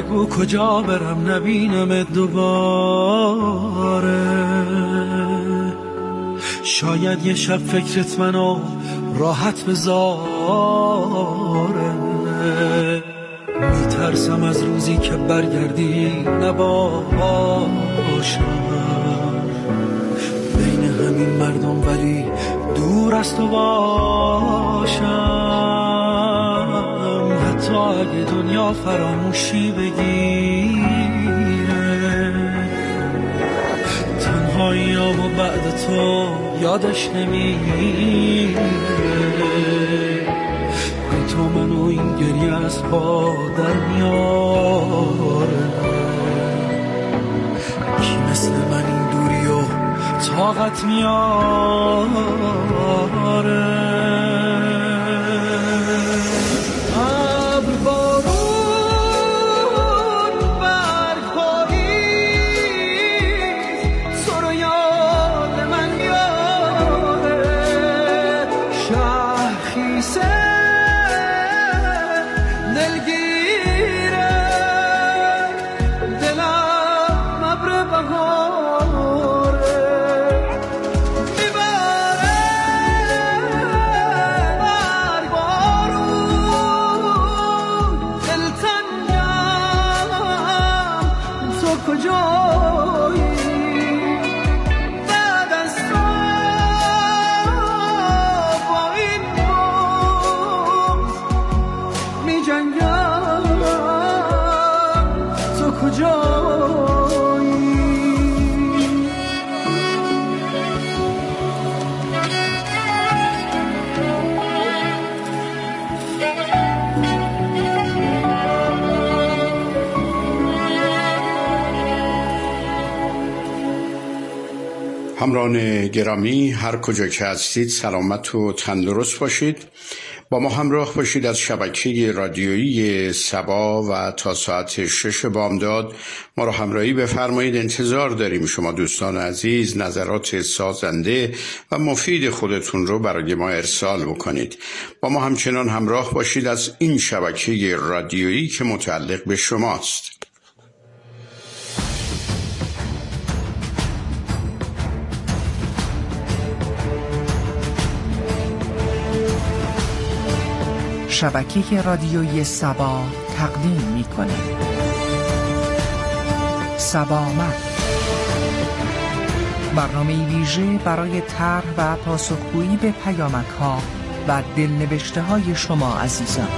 بگو کجا برم نبینم دوباره. شاید یه شب فکرت منو راحت بذاره. میترسم از روزی که برگردی نباشم بین همین مردم ولی دور از تو باشم. حتی اگه دنیا فراموشی بگیره تنهاییامو بعد تو یادش نمیره. بی تو منو این گریه از پا در میاره. کی مثل من این دوری و طاقت میاره. همراهان گرامی، هر کجا که هستید سلامت و تندرست باشید. با ما همراه باشید از شبکه رادیویی سبا و تا ساعت 6 بامداد ما را همراهی بفرمایید. انتظار داریم شما دوستان عزیز نظرات سازنده و مفید خودتون رو برای ما ارسال بکنید. با ما همچنان همراه باشید از این شبکه رادیویی که متعلق به شماست. شبکه رادیویی سبا تقدیم می‌کند سبامک، برنامه ویژه برای طرح و پاسخگویی به پیامک‌ها و دلنوشته‌های شما عزیزان،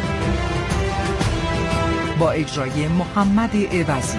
با اجرای محمد عوضی.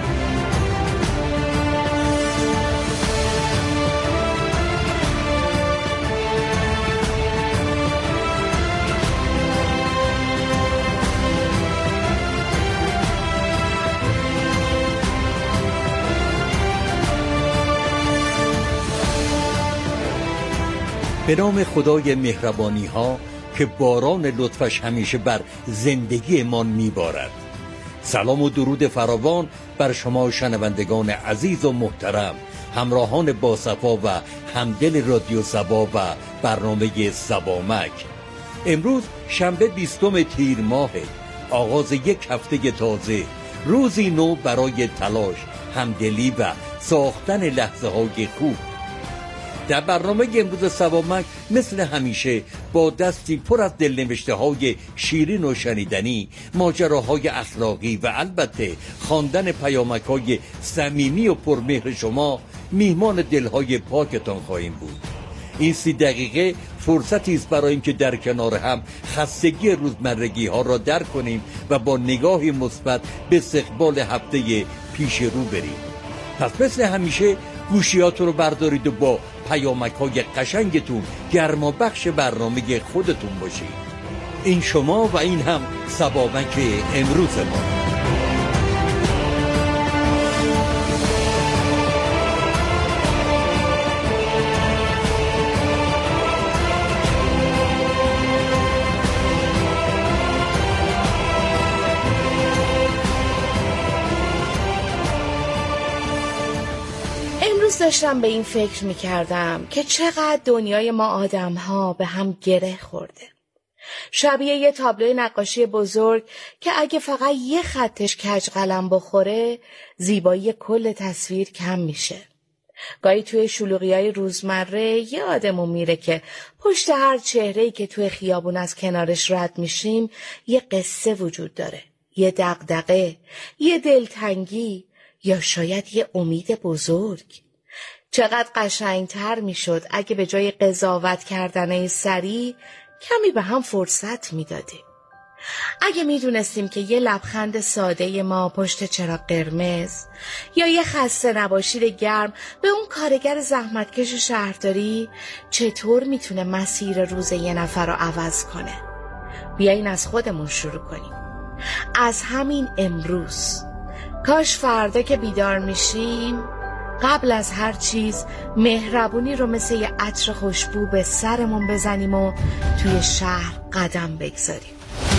به نام خدای مهربانی ها که باران لطفش همیشه بر زندگی ما میبارد. سلام و درود فراوان بر شما شنوندگان عزیز و محترم، همراهان باصفا و همدل رادیو سبا و برنامه سبامک. امروز شنبه 20 تیر ماه، آغاز یک هفته تازه، روزی نو برای تلاش، همدلی و ساختن لحظه های خوب. در برنامه امروز سبامک مثل همیشه با دستی پر از دلنوشته های شیرین و شنیدنی، ماجراهای اخلاقی و البته خواندن پیامک های صمیمی و پرمهر شما میهمان دلهای پاکتان خواهیم بود. این 30 دقیقه فرصتی است برای اینکه در کنار هم خستگی روزمرگی ها را درک کنیم و با نگاهی مثبت به استقبال هفته پیش رو بریم. پس مثل همیشه گوشیاتون رو بردارید و با پیامک‌های قشنگتون گرما بخش برنامه خودتون باشید. این شما و این هم سبامک امروز ما. داشتم به این فکر میکردم که چقدر دنیای ما آدم ها به هم گره خورده. شبیه یه تابلوی نقاشی بزرگ که اگه فقط یه خطش کج قلم بخوره زیبایی کل تصویر کم میشه. گاهی توی شلوغیای روزمره یادمون میره که پشت هر چهره‌ای که توی خیابون از کنارش رد میشیم یه قصه وجود داره، یه دغدغه، یه دلتنگی یا شاید یه امید بزرگ. چقدر قشنگتر میشد اگه به جای قضاوت کردن سریع کمی به هم فرصت میدادیم. اگه میدونستیم که یه لبخند ساده ما پشت چراغ قرمز یا یه خسته نباشید گرم به اون کارگر زحمتکش شهرداری چطور میتونه مسیر روز یه نفر رو عوض کنه. بیاین از خودمون شروع کنیم، از همین امروز. کاش فردا که بیدار میشیم قبل از هر چیز مهربونی رو مثل یه عطر خوشبو به سرمون بزنیم و توی شهر قدم بگذاریم.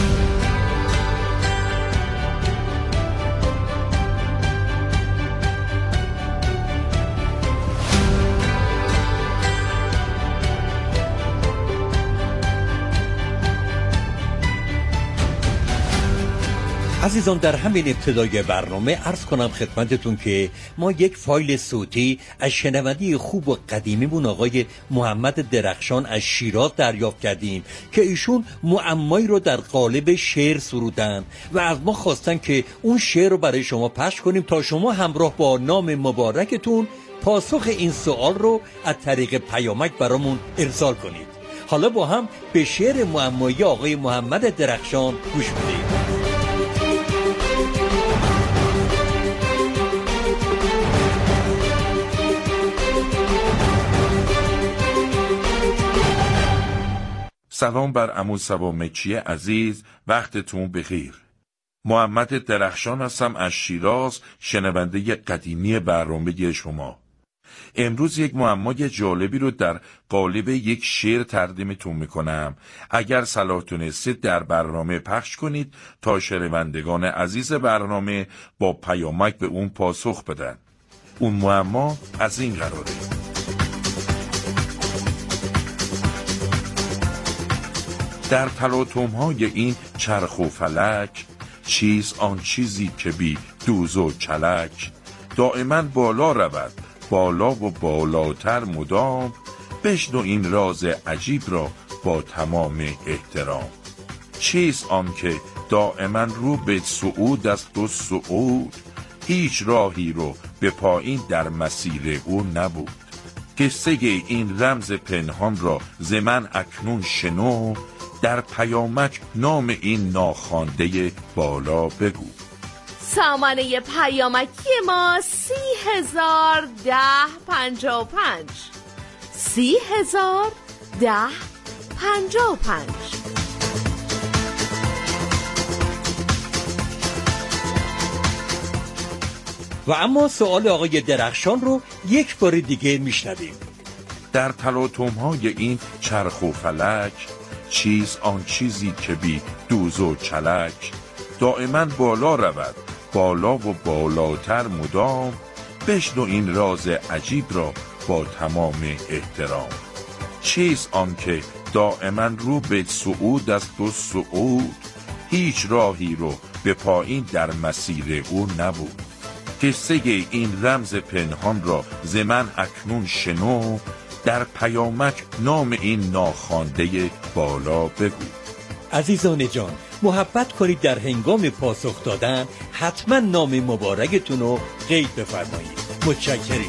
عزیزان، در همین ابتدای برنامه عرض کنم خدمتتون که ما یک فایل صوتی از شنونده خوب و قدیمیمون آقای محمد درخشان از شیراز دریافت کردیم که ایشون معمایی رو در قالب شعر سرودن و از ما خواستن که اون شعر رو برای شما پخش کنیم تا شما همراه با نام مبارکتون پاسخ این سوال رو از طریق پیامک برامون ارسال کنید. حالا با هم به شعر معمایی آقای محمد درخشان گوش بدید. سلام بر عمو صبا مچی عزیز، وقتتون بخیر. محمد درخشان هستم از شیراز، شنونده قدیمی برنامه شما. امروز یک معمای جالبی رو در قالب یک شعر تقدیمتون میکنم. اگر صلاح تونستید در برنامه پخش کنید تا شنوندگان عزیز برنامه با پیامک به اون پاسخ بدن. اون معما از این قراره: در تلاطم‌های این چرخ و فلک، چیز آن چیزی که بی دوز و چلک، دائما بالا رود، بالا و بالاتر مدام، بشنو این راز عجیب را با تمام احترام. چیز آن که دائما رو به صعود است و صعود، هیچ راهی رو به پایین در مسیر او نبود. قصه این رمز پنهان را ز من اکنون شنو، در پیامک نام این ناخوانده بالا بگو. سامانه پیامکی ما 30,1055 30,1055. و اما سوال آقای درخشان رو یک بار دیگه میشنویم. در تلاطم‌های این چرخ و فلک، چیز آن چیزی که بی دوز و چلک، دائما بالا رود، بالا و بالاتر مدام، بشنو این راز عجیب را با تمام احترام. چیز آن که دائما رو به صعود است و صعود، هیچ راهی رو به پایین در مسیر او نبود. قصه این رمز پنهان را ز من اکنون شنو، در پیامک نام این ناخوانده بالا بگو. عزیزان جان، محبت کنید در هنگام پاسخ دادن حتما نام مبارکتون رو قید بفرمایید. متشکریم.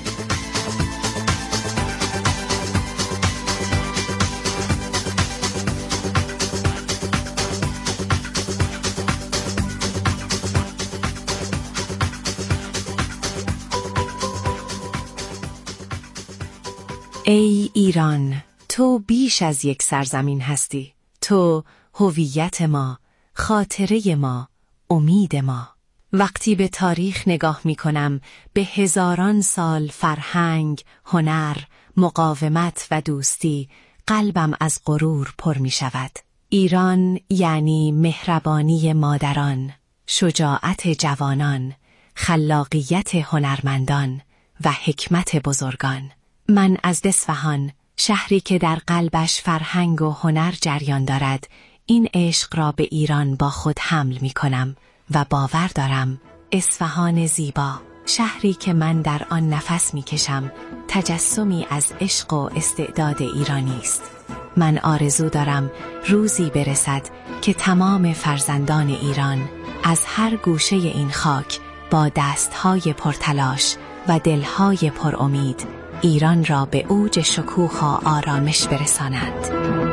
ای ایران، تو بیش از یک سرزمین هستی. تو هویت ما، خاطره ما، امید ما. وقتی به تاریخ نگاه می کنم، به هزاران سال فرهنگ، هنر، مقاومت و دوستی، قلبم از غرور پر می شود. ایران یعنی مهربانی مادران، شجاعت جوانان، خلاقیت هنرمندان و حکمت بزرگان. من از اصفهان، شهری که در قلبش فرهنگ و هنر جریان دارد، این عشق را به ایران با خود حمل می کنم و باور دارم اصفهان زیبا، شهری که من در آن نفس می کشم، تجسمی از عشق و استعداد ایرانی است. من آرزو دارم روزی برسد که تمام فرزندان ایران از هر گوشه این خاک با دستهای پرتلاش و دلهای پرامید ایران را به اوج شکوه و آرامش برسانند.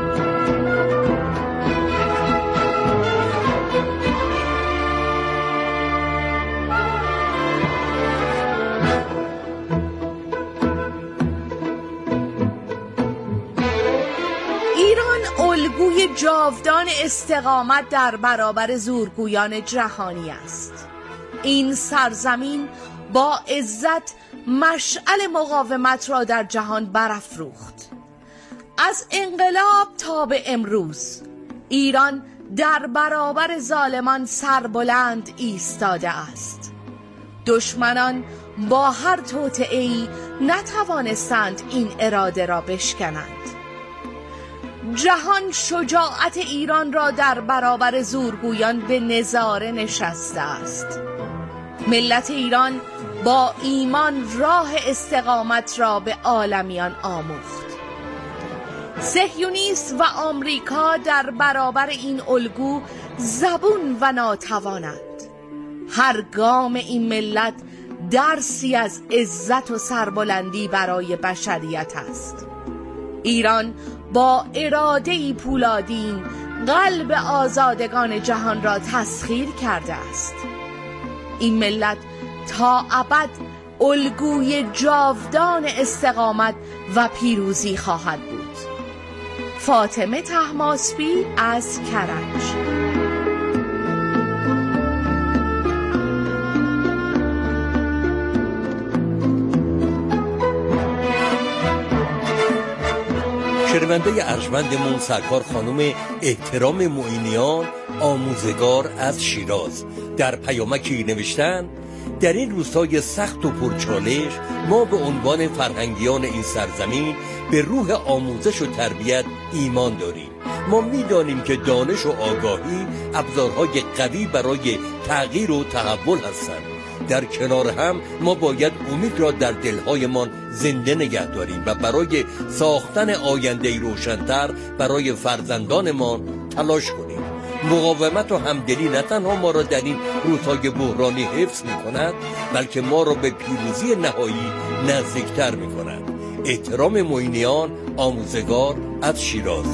الگوی جاودان استقامت در برابر زورگویان جهانی است. این سرزمین با عزت مشعل مقاومت را در جهان برافروخت. از انقلاب تا به امروز ایران در برابر ظالمان سربلند ایستاده است. دشمنان با هر توطئه‌ای نتوانستند این اراده را بشکنند. جهان شجاعت ایران را در برابر زورگویان به نظاره نشسته است. ملت ایران با ایمان راه استقامت را به عالمیان آموخت. صهیونیست و آمریکا در برابر این الگو زبون و ناتوانند. هر گام این ملت درسی از عزت و سربلندی برای بشریت است. ایران با اراده‌ای پولادین قلب آزادگان جهان را تسخیر کرده است. این ملت تا ابد الگوی جاودان استقامت و پیروزی خواهد بود. فاطمه طهماسبی از کرج. شنونده ارجمندمون سرکار خانم احترام معینیان آموزگار از شیراز در پیامکی نوشتن: در این روزهای سخت و پرچالش ما به عنوان فرهنگیان این سرزمین به روح آموزش و تربیت ایمان داریم. ما می‌دانیم که دانش و آگاهی ابزارهای قوی برای تغییر و تحول هستند. در کنار هم ما باید امید را در دلهایمان زنده نگه داریم و برای ساختن آینده‌ای روشن‌تر برای فرزندانمان تلاش کنیم. مقاومت و همدلی نه تنها ما را در این روزهای بحرانی حفظ می‌کند، بلکه ما را به پیروزی نهایی نزدیکتر می‌کند. احترام معینیان آموزگار از شیراز.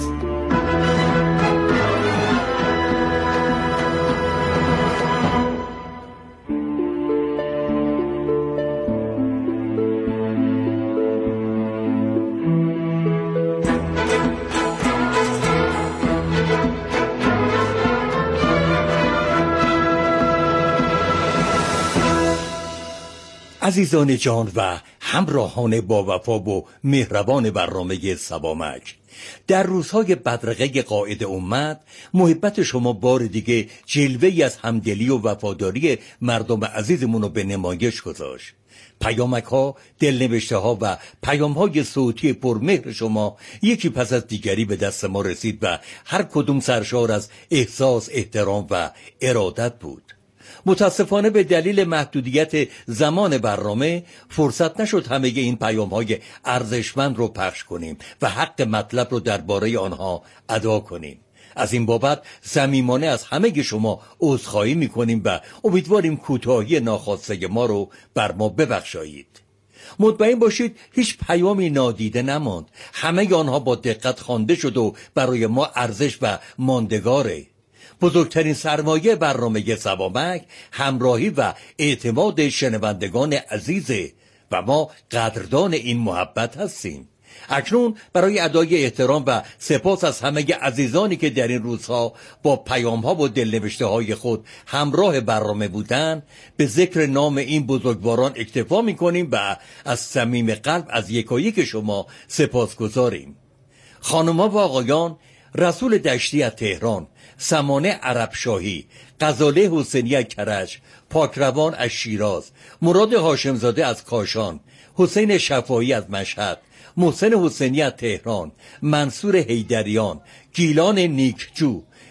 عزیزان جان و همراهان با وفا و مهربان برنامه سبامک، در روزهای بدرقه قائد امت محبت شما بار دیگه جلوه‌ای از همدلی و وفاداری مردم عزیزمون رو به نمایش گذاشت. پیامک ها، دلنوشته ها و پیام های صوتی پرمهر شما یکی پس از دیگری به دست ما رسید و هر کدوم سرشار از احساس، احترام و ارادت بود. متاسفانه به دلیل محدودیت زمان برنامه فرصت نشد همه این پیام‌های ارزشمند رو پخش کنیم و حق مطلب رو درباره آنها ادا کنیم. از این بابت صمیمانه از همه شما عذرخواهی می‌کنیم و امیدواریم کوتاهی ناخواسته ما رو بر ما ببخشایید. مطمئن باشید هیچ پیامی نادیده نماند. همه آنها با دقت خوانده شد و برای ما ارزش و ماندگاره. بزرگترین سرمایه برنامه سبامک همراهی و اعتماد شنوندگان عزیزه و ما قدردان این محبت هستیم. اکنون برای ادای احترام و سپاس از همه عزیزانی که در این روزها با پیام‌ها و دلنوشته های خود همراه برنامه بودند، به ذکر نام این بزرگواران اکتفا می‌کنیم و از صمیم قلب از یکایک شما سپاسگزاریم. خانم‌ها و آقایان، رسول دشتی از تهران، سمانه عربشاهی، غزاله حسینی از کرج، پاکروان از شیراز، مراد هاشمزاده از کاشان، حسین شفاعی از مشهد، محسن حسینی از تهران، منصور حیدریان، گیلان نیکجو،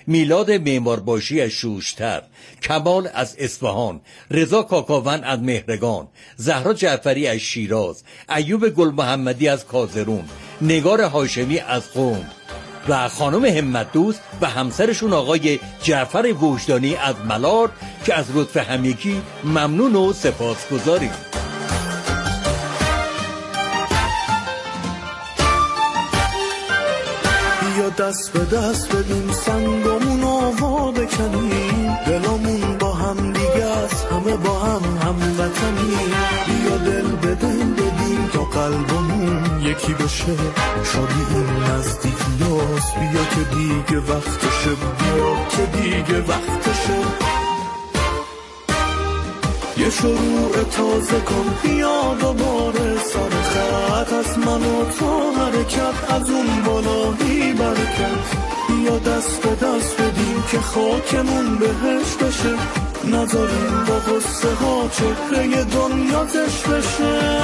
میلاد معمارباشی از شوشتر، کمال از اصفهان، رضا کاکاون از مهرگان، زهرا جعفری از شیراز، ایوب گل محمدی از کازرون، نگار هاشمی از قم و خانم همت دوست و همسرشون آقای جعفر وجدانی از ملار که از لطف همگی ممنون و سپاسگزاریم. بیا دست به دست بدیم سنگامون آوا بکنیم، دلامون با هم دیگه است، همه با هم وطنیم. بیا دل به دل بدیم تا قلبمون یکی بشه، شادی این نزدیکیاست. بیا که دیگه وقتشه، بیا که دیگه وقتشه. یه شروع تازه کن، بیا دوباره سر خط، از من و تو حرکت، از اون بالا بی برکت. بیا دست به دست بدیم که خاکمون بهش بشه، نذاریم با غصه ها چهره دنیا زش بشه.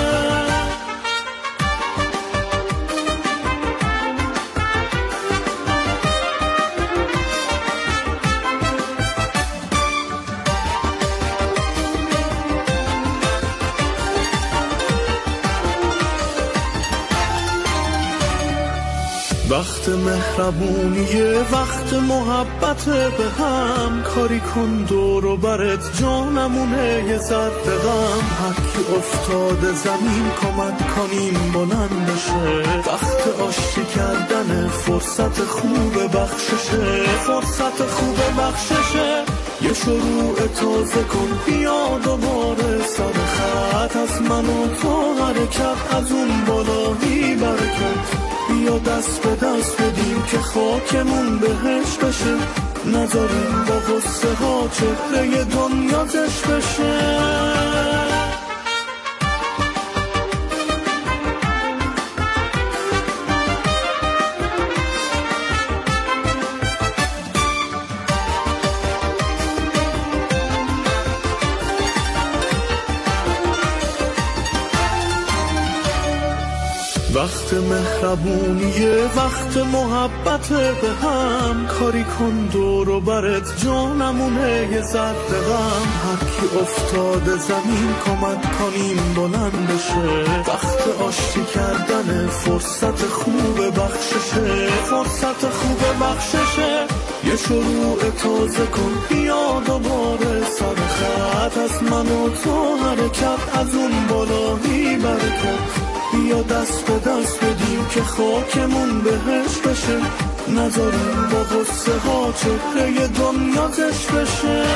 وقت مهربونیه، وقت محبت به هم، کاری کن دور و برت جانمونه یه ذره غم. هر کی افتاده زمین کمک کنیم بلند بشه، وقت آشتی کردن فرصت خوب بخششه، فرصت خوب بخششه. یه شروع تازه کن، بیا دوباره سر خط، از من و تو حرکت، از اون بالا بی برکت. بیا دست به دست بدیم که خاکمون بهش بشه، نذاریم با غصه ها چهره دنیا زش بشه. وقت مهربونیه، وقت محبت به هم، کاری کن دور و برت جانمونه یه ذره غم. هر کی افتاده زمین کمک کنیم بلند بشه، وقت آشتی کردن فرصت خوب بخششه، فرصت خوب بخششه. یه شروع تازه کن، بیا دوباره سر خط، از من و تو حرکت، از اون بالا بی برکت. بیا دست به دست بدیم که خاکمون بهش بشه، نذاریم با غصه ها چهره دنیا زش بشه.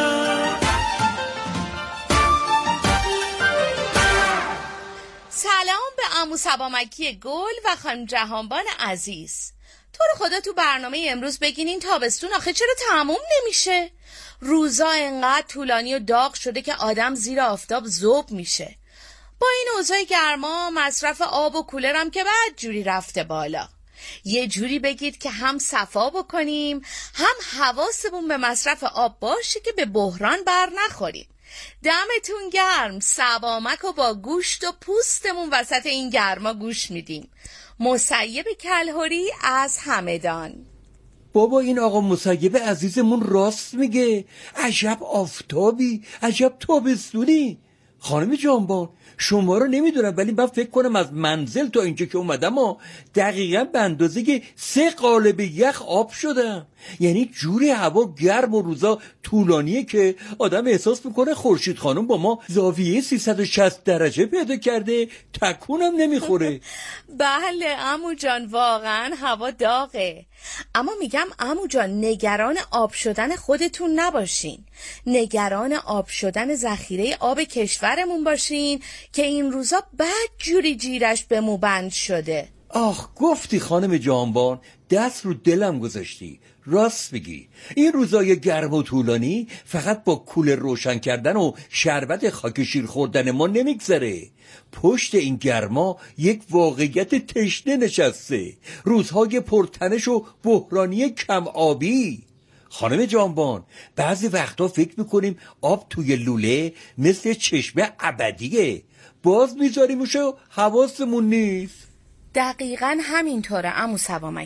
سلام به عمو سبامکی گل و خانم جهانبان عزیز. تو رو خدا تو برنامه امروز بگین این تابستون آخه چرا تموم نمیشه؟ روزا انقدر طولانی و داغ شده که آدم زیر آفتاب ذوب میشه. با این اوضاع گرما مصرف آب و کولرم که بعد جوری رفته بالا. یه جوری بگید که هم صفا بکنیم هم حواسمون به مصرف آب باشه که به بحران بر نخوریم. دمتون گرم. سبامک و با گوشت و پوستمون وسط این گرما گوش میدیم. مسیب کلهری از همدان. بابا این آقا مسیب عزیزمون راست میگه. عجب آفتابی، عجب تابستونی. خانم جانبان شما رو نمیدونم ولی من فکر کنم از منزل تا اینجا که اومدم دقیقا به اندازه 3 قالب یخ آب شدم. یعنی جوری هوا گرم و روزا طولانیه که آدم احساس میکنه خورشید خانم با ما زاویه 360 درجه پیدا کرده، تکونم نمیخوره. بله عمو جان، واقعا هوا داغه. اما میگم عمو جان نگران آب شدن خودتون نباشین، نگران آب شدن ذخیره آب کشورمون باشین که این روزا بد جوری جیرش به مو بند شده. آخ گفتی خانم جانبان، دست رو دلم گذاشتی. راست بگی این روزای گرم و طولانی فقط با کولر روشن کردن و شربت خاک شیر خوردن ما نمیگذره. پشت این گرما یک واقعیت تشنه نشسته، روزهای پرتنش و بحرانی کم آبی. خانم جانبان بعضی وقتا فکر میکنیم آب توی لوله مثل چشمه ابدیه، باز میذاریمش و حواسمون نیست. دقیقاً همینطوره عمو سبامکی.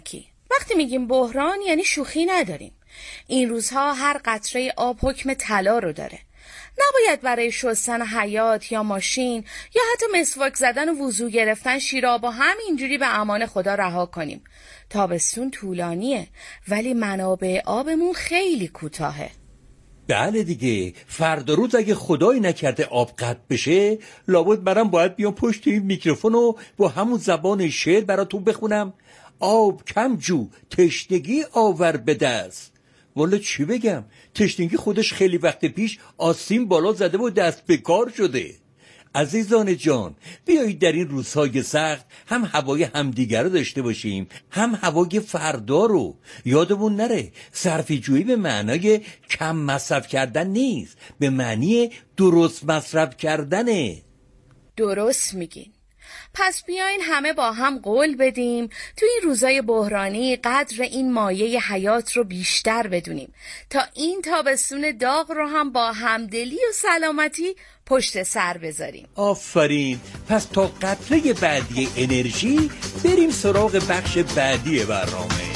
وقتی میگیم بحران یعنی شوخی نداریم. این روزها هر قطره آب حکم طلا رو داره. نباید برای شستن حیاط یا ماشین یا حتی مسواک زدن و وضو گرفتن شیر آب و همینجوری به امان خدا رها کنیم. تابستون طولانیه ولی منابع آبمون خیلی کوتاهه. بله دیگه، فردا روز اگه خدایی نکرده آب قطع بشه، لابد برام باید بیام پشت این میکروفون و با همون زبان شعر براتون بخونم: آب کم جو تشنگی آور به دست. والا چی بگم، تشنگی خودش خیلی وقت پیش آستین بالا زده و دست به کار شده. عزیزان جان، بیایید در این روزهای سخت هم هوای همدیگر رو داشته باشیم، هم هوای فردا رو. یادمون نره صرفه جویی به معنای کم مصرف کردن نیست، به معنی درست مصرف کردنه. درست میگین. پس بیاین همه با هم قول بدیم تو این روزای بحرانی قدر این مایه حیات رو بیشتر بدونیم تا این تابستون داغ رو هم با همدلی و سلامتی پشت سر بذاریم. آفرین. پس تا قطره بعدی انرژی بریم سراغ بخش بعدی برنامه.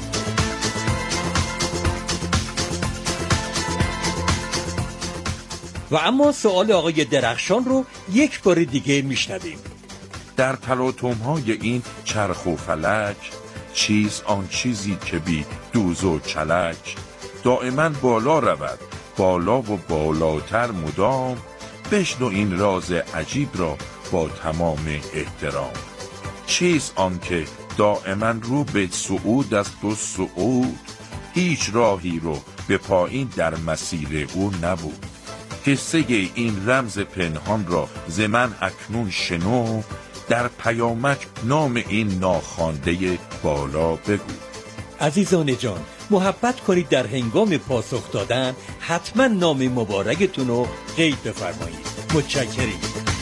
و اما سوال آقای درخشان رو یک بار دیگه میشنویم. در تلاطم‌های این چرخ و فلک، چیز آن چیزی که بی دوز و چلک، دائما بالا رود، بالا و بالاتر مدام، بشنو این راز عجیب را با تمام احترام. چیز آن که دائما رو به صعود است و صعود، هیچ راهی رو به پایین در مسیر او نبود. قصه این رمز پنهان را ز من اکنون شنو، در پیامک نام این ناخوانده بالا بگو. عزیزان جان، محبت کنید در هنگام پاسخ دادن حتما نام مبارکتون رو قید بفرمایید. متشکریم.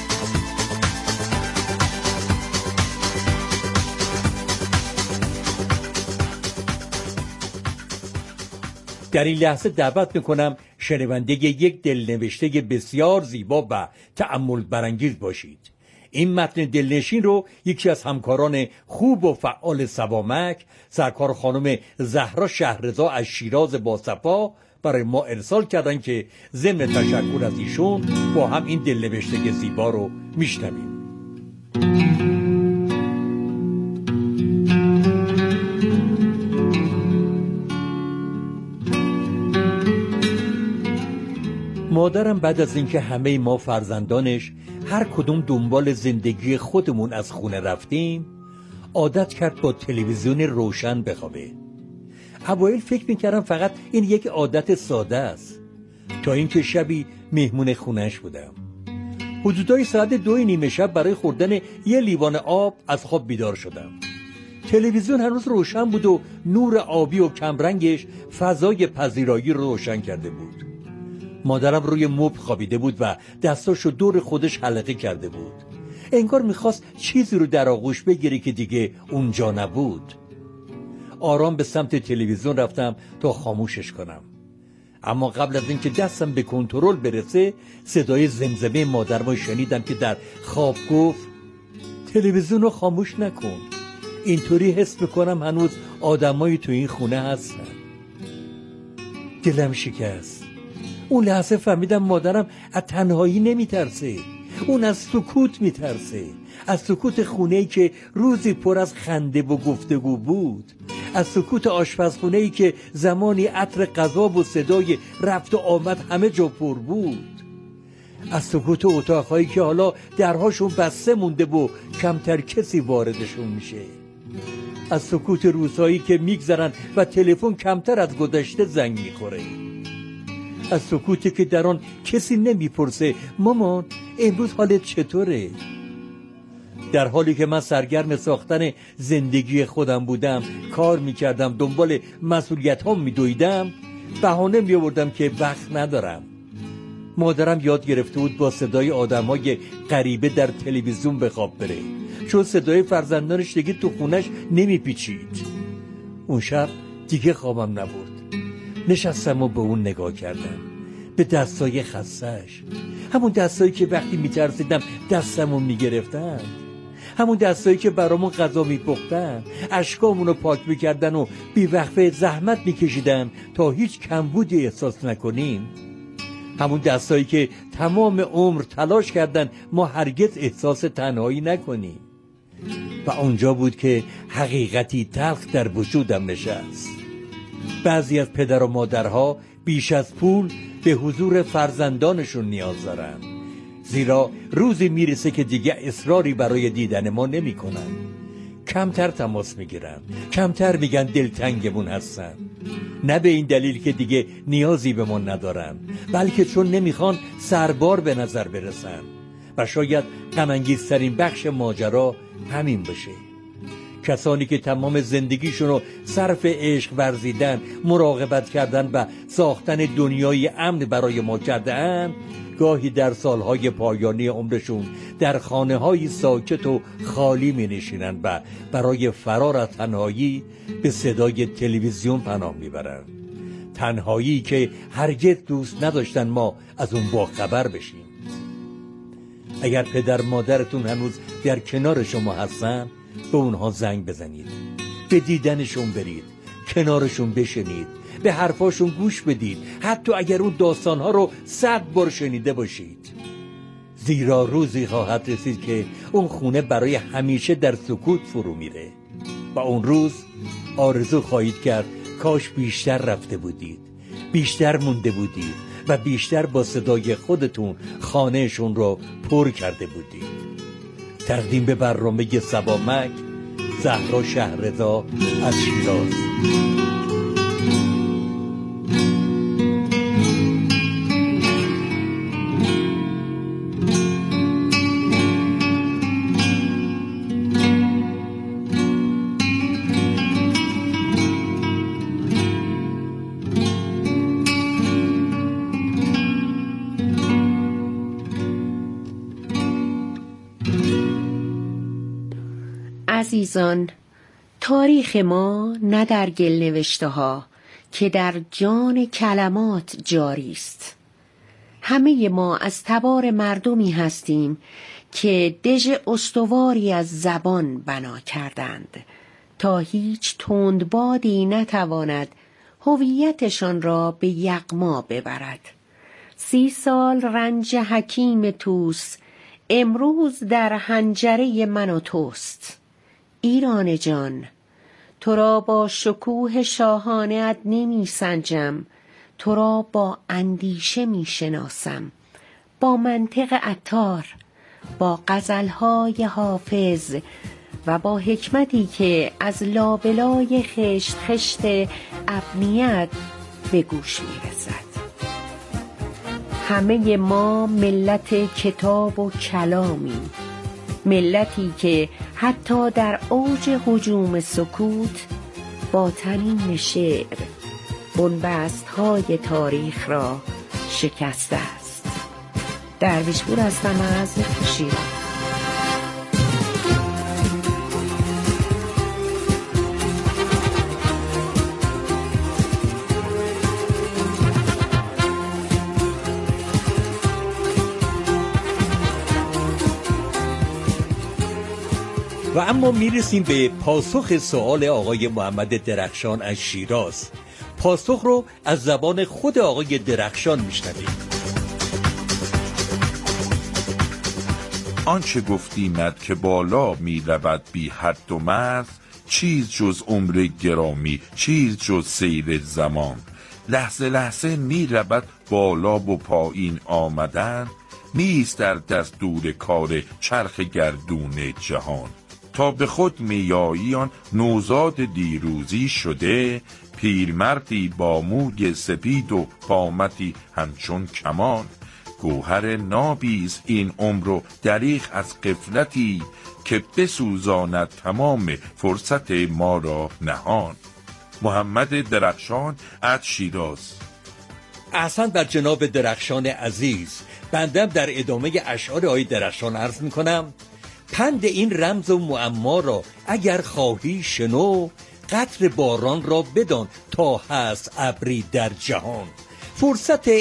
در این لحظه دعوت میکنم شنونده یک دلنوشته بسیار زیبا و تأمل برانگیز باشید. این متن دلنشین رو یکی از همکاران خوب و فعال سوامک، سرکار خانم زهرا شهرزا از شیراز باصفا برای ما ارسال کردن که ضمن تشکر از ایشون با هم این دلنوشته زیبا رو میشنویم. مادرم بعد از اینکه همه ما فرزندانش هر کدوم دنبال زندگی خودمون از خونه رفتیم، عادت کرد با تلویزیون روشن بخوابه. اوایل فکر میکردم فقط این یک عادت ساده است، تا اینکه شبی مهمون خونهش بودم. حدودای ساعت 2:30 شب برای خوردن یه لیوان آب از خواب بیدار شدم. تلویزیون هنوز روشن بود و نور آبی و کمرنگش فضای پذیرایی رو روشن کرده بود. مادرم روی مبل خوابیده بود و دستاشو دور خودش حلقه کرده بود. انگار میخواست چیزی رو در آغوش بگیره که دیگه اونجا نبود. آرام به سمت تلویزیون رفتم تا خاموشش کنم. اما قبل از اینکه دستم به کنترل برسه، صدای زمزمه مادرم شنیدم که در خواب گفت: تلویزیون رو خاموش نکن، اینطوری حس میکنم هنوز آدمایی تو این خونه هستن. دلم شکست. اون لحظه فهمیدم مادرم از تنهایی نمیترسه، اون از سکوت میترسه، از سکوت خونه‌ای که روزی پر از خنده و گفتگو بود، از سکوت آشپزخونه‌ای که زمانی عطر غذا و صدای رفت و آمد همه جا پر بود، از سکوت اتاق‌هایی که حالا درهاشون بسته مونده و کمتر کسی واردشون میشه، از سکوت روزهایی که میگذرن و تلفن کمتر از گذشته زنگ میخوره، از سکوتی که در آن کسی نمیپرسه مامان امروز حالت چطوره؟ در حالی که من سرگرم ساختن زندگی خودم بودم، کار میکردم، دنبال مسئولیت ها میدویدم، بهانه میآوردم که وقت ندارم. مادرم یاد گرفته بود با صدای آدمای غریبه در تلویزیون به خواب بره، چون صدای فرزندانش دیگه تو خونش نمیپیچید. اون شب دیگه خوابم نبرد. نشستم و به اون نگاه کردم، به دستای خستش، همون دستایی که وقتی میترسیدم دستمو میگرفتن، همون دستایی که برامون غذا میپختن، اشکامون رو پاک میکردن و بیوقفه زحمت میکشیدن تا هیچ کمبودی احساس نکنیم. همون دستایی که تمام عمر تلاش کردن ما هرگز احساس تنهایی نکنیم. و اونجا بود که حقیقتی تلخ در وجودم نشست. بعضی از پدر و مادرها بیش از پول به حضور فرزندانشون نیاز دارن، زیرا روزی میرسه که دیگه اصراری برای دیدن ما نمی کنن. کمتر تماس میگیرن، کمتر میگن دلتنگمون هستن. نه به این دلیل که دیگه نیازی به ما ندارن، بلکه چون نمیخوان سربار به نظر برسن. و شاید غم‌انگیزترین بخش ماجرا همین باشه. کسانی که تمام زندگیشون رو صرف عشق ورزیدن، مراقبت کردن و ساختن دنیای امن برای ما کردن، گاهی در سالهای پایانی عمرشون در خانه‌های ساکت و خالی می‌نشینن و برای فرار از تنهایی به صدای تلویزیون پناه میبرن. تنهایی که هرگز دوست نداشتن ما از اون باخبر بشیم. اگر پدر مادرتون هنوز در کنار شما هستن، به اونها زنگ بزنید، به دیدنشون برید، کنارشون بشینید، به حرفاشون گوش بدید، حتی اگر اون داستانها رو 100 بار شنیده باشید. زیرا روزی خواهد رسید که اون خونه برای همیشه در سکوت فرو میره و اون روز آرزو خواهید کرد کاش بیشتر رفته بودید، بیشتر مونده بودید و بیشتر با صدای خودتون خانهشون رو پر کرده بودید. تقدیم به برنامه صبا مک، زهرا شهرزا از شیراز. عزیزان، تاریخ ما نه در گل نوشته ها که در جان کلمات جاری است. همه ما از تبار مردمی هستیم که دژ استواری از زبان بنا کردند تا هیچ تندبادی نتواند هویتشان را به یغما ببرد. 30 سال رنج حکیم توس امروز در حنجره من و توست. ایران جان، تو را با شکوه شاهانه‌ات نمی سنجم، تو را با اندیشه می شناسم، با منطق عطار، با غزلهای حافظ و با حکمتی که از لابلای خشت خشت ابنیت به گوش می رسد. همه ما ملت کتاب و کلامیم، ملتی که حتی در اوج هجوم سکوت با طنین شعر بنبست‌های تاریخ را شکسته است. درویشپور هستم از شیراز. و اما میرسیم به پاسخ سوال آقای محمد درخشان از شیراز. پاسخ رو از زبان خود آقای درخشان میشنویم. آنچه گفتیمت که بالا می رود بی حد و مرز، چیز جز عمر گرامی، چیز جز سیر زمان. لحظه لحظه می رود بالا و پایین آمدن، نیست در دستور کار چرخ گردون جهان. تا به خود میایی آن نوزاد دیروزی شده، پیرمردی با موی سپید و قامتی همچون کمان. گوهر نابیز این عمر و دریغ از غفلتی، که بسوزاند تمام فرصت ما را نهان. محمد درخشان از شیراز. احسن بر جناب درخشان عزیز. بندم در ادامه اشعار آقای درخشان عرض میکنم: پند این رمز و معما را اگر خواهی شنو، قطر باران را بدان تا هست ابری در جهان. فرصت